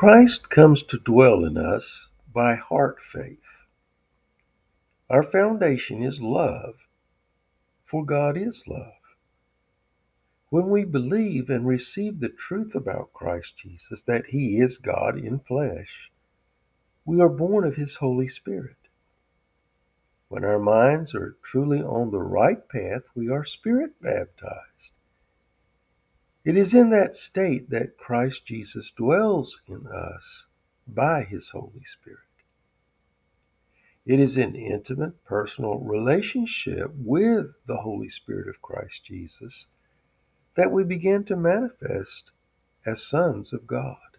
Christ comes to dwell in us by heart faith. Our foundation is love, for God is love. When we believe and receive the truth about Christ Jesus, that he is God in flesh, we are born of his Holy Spirit. When our minds are truly on the right path, we are spirit baptized. It is in that state that Christ Jesus dwells in us by his Holy Spirit. It is in intimate personal relationship with the Holy Spirit of Christ Jesus that we begin to manifest as sons of God.